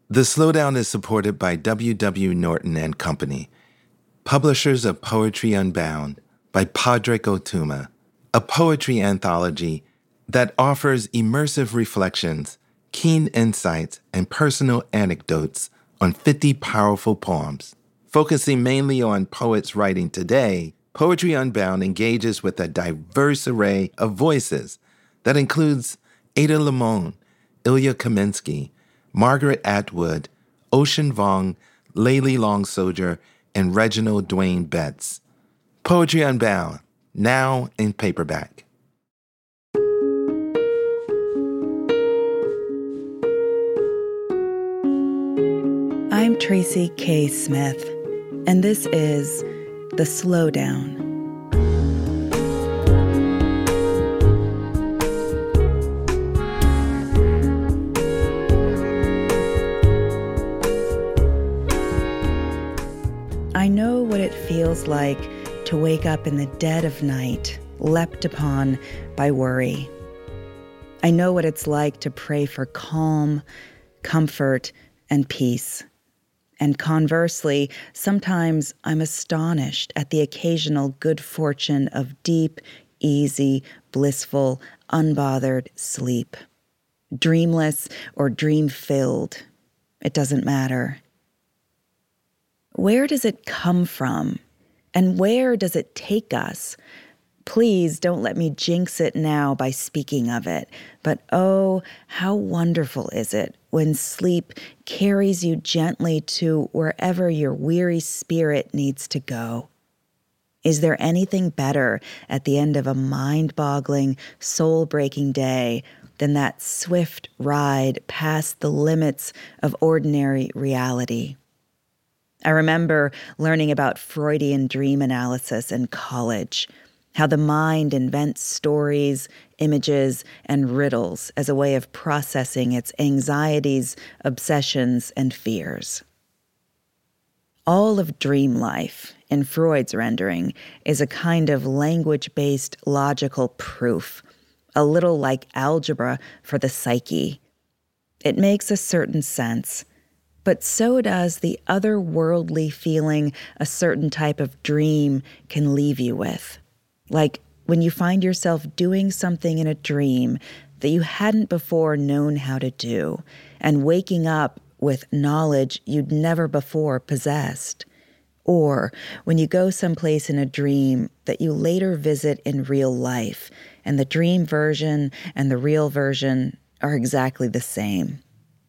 The Slowdown is supported by W. W. Norton and Company, publishers of Poetry Unbound by Padraig Ó Tuama, a poetry anthology that offers immersive reflections, keen insights, and personal anecdotes on 50 powerful poems. Focusing mainly on poets writing today, Poetry Unbound engages with a diverse array of voices that includes Ada Limon, Ilya Kaminsky, Margaret Atwood, Ocean Vuong, Layli Long Soldier, and Reginald Dwayne Betts. Poetry Unbound, now in paperback. I'm Tracy K. Smith, and this is The Slowdown. I know what it feels like to wake up in the dead of night, leapt upon by worry. I know what it's like to pray for calm, comfort, and peace. And conversely, sometimes I'm astonished at the occasional good fortune of deep, easy, blissful, unbothered sleep. Dreamless or dream-filled, it doesn't matter. Where does it come from? And where does it take us? Please don't let me jinx it now by speaking of it. But oh, how wonderful is it when sleep carries you gently to wherever your weary spirit needs to go. Is there anything better at the end of a mind-boggling, soul-breaking day than that swift ride past the limits of ordinary reality? I remember learning about Freudian dream analysis in college, how the mind invents stories, images, and riddles as a way of processing its anxieties, obsessions, and fears. All of dream life, in Freud's rendering, is a kind of language-based logical proof, a little like algebra for the psyche. It makes a certain sense, but so does the otherworldly feeling a certain type of dream can leave you with. Like when you find yourself doing something in a dream that you hadn't before known how to do, and waking up with knowledge you'd never before possessed. Or when you go someplace in a dream that you later visit in real life, and the dream version and the real version are exactly the same.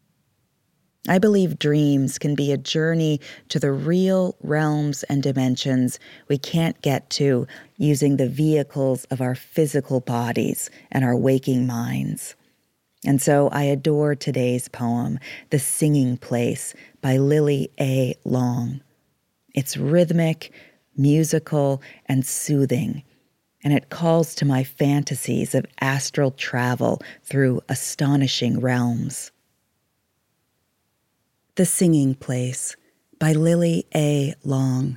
I believe dreams can be a journey to the real realms and dimensions we can't get to using the vehicles of our physical bodies and our waking minds. And so I adore today's poem, The Singing Place by Lily A. Long. It's rhythmic, musical, and soothing, and it calls to my fantasies of astral travel through astonishing realms. The Singing Place by Lily A. Long.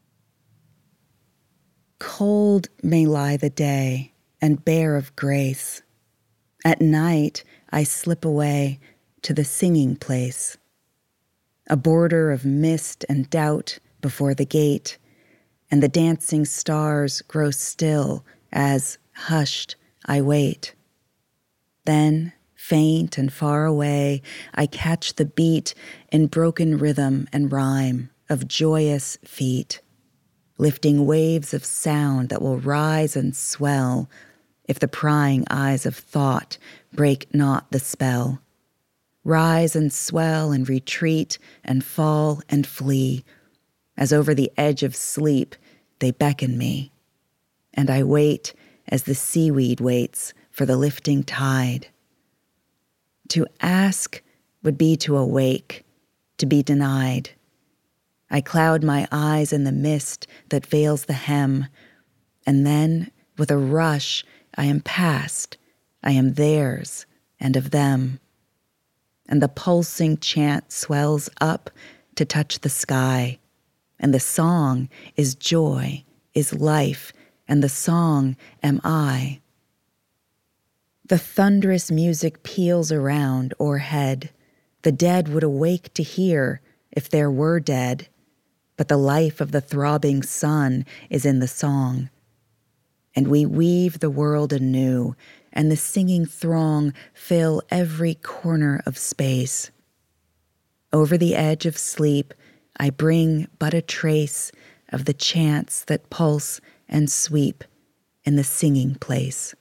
Cold may lie the day and bare of grace. At night I slip away to the singing place. A border of mist and doubt before the gate, and the dancing stars grow still as, hushed, I wait. Then, faint and far away, I catch the beat in broken rhythm and rhyme of joyous feet, lifting waves of sound that will rise and swell if the prying eyes of thought break not the spell. Rise and swell and retreat and fall and flee, as over the edge of sleep they beckon me, and I wait as the seaweed waits for the lifting tide. To ask would be to awake, to be denied. I cloud my eyes in the mist that veils the hem, and then, with a rush, I am past, I am theirs and of them. And the pulsing chant swells up to touch the sky, and the song is joy, is life, and the song am I. The thunderous music peals around o'erhead. The dead would awake to hear, if there were dead, but the life of the throbbing sun is in the song. And we weave the world anew, and the singing throng fill every corner of space. Over the edge of sleep, I bring but a trace of the chants that pulse and sweep in the singing place.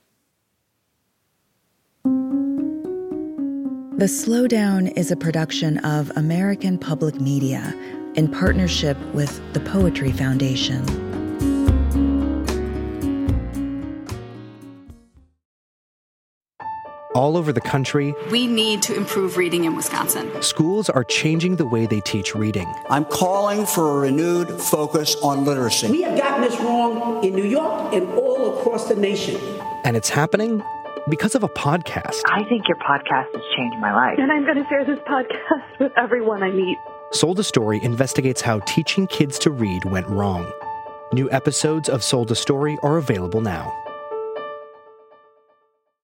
The Slowdown is a production of American Public Media in partnership with the Poetry Foundation. All over the country, we need to improve reading in Wisconsin. Schools are changing the way they teach reading. I'm calling for a renewed focus on literacy. We have gotten this wrong in New York and all across the nation. And it's happening because of a podcast. I think your podcast has changed my life. And I'm going to share this podcast with everyone I meet. Sold a Story investigates how teaching kids to read went wrong. New episodes of Sold a Story are available now.